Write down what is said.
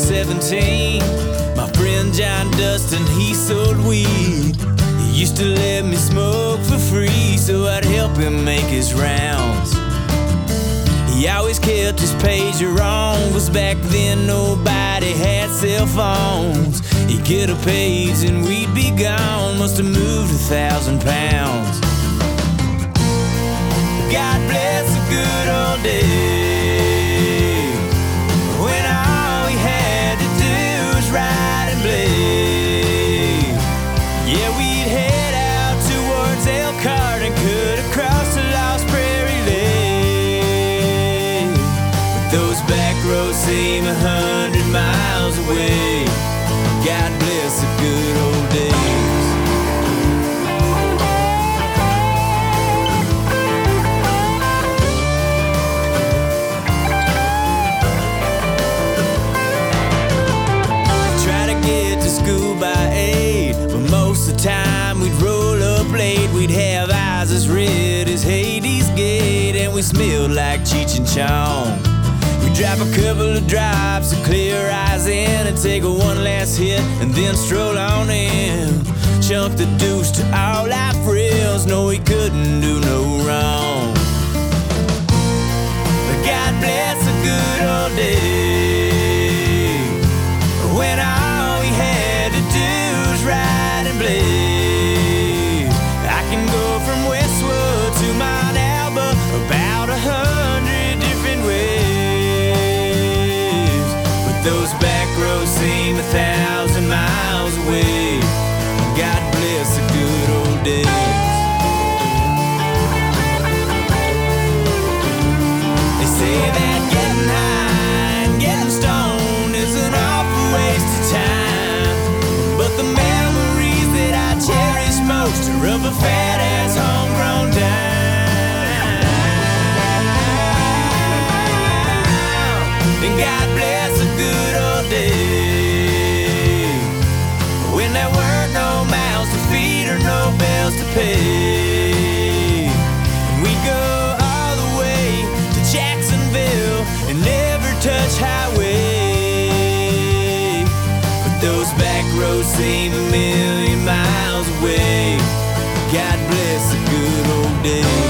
17. My friend John Dustin, he sold weed. He used to let me smoke for free, so I'd help him make his rounds. He always kept his pager on, 'cause back then nobody had cell phones. He'd get a page and we'd be gone. Must have moved 1,000 pounds. God bless the good old days, when all we had to do was ride and blaze. Yeah, we'd head out towards Elkhart and cut across the Lost Prairie Lake. But those back roads seem 100 miles away. God bless the good old days. School by 8, but most of the time we'd roll up late. We'd have eyes as red as Hades Gate, and we smelled like Cheech and Chong. We'd drop a couple of drops to clear our eyes in, and take one last hit and then stroll on in. Chunk the deuce to all our friends, no, we couldn't do no wrong. But God bless the good old days, when ride and blaze. I can go from Westwood to Mount Alba about 100 different ways, but those back roads seem 1,000 miles away. God bless the good old days. They say that getting high and getting stoned is an awful waste of time, but the memories that I cherish most are of a fat-ass homegrown dime. And God bless the good old days, when there weren't no mouths to feed or no bills to pay. And we'd go all the way to Jacksonville and never touch highway. Those back roads seem 1,000,000 miles away. God bless the good old days.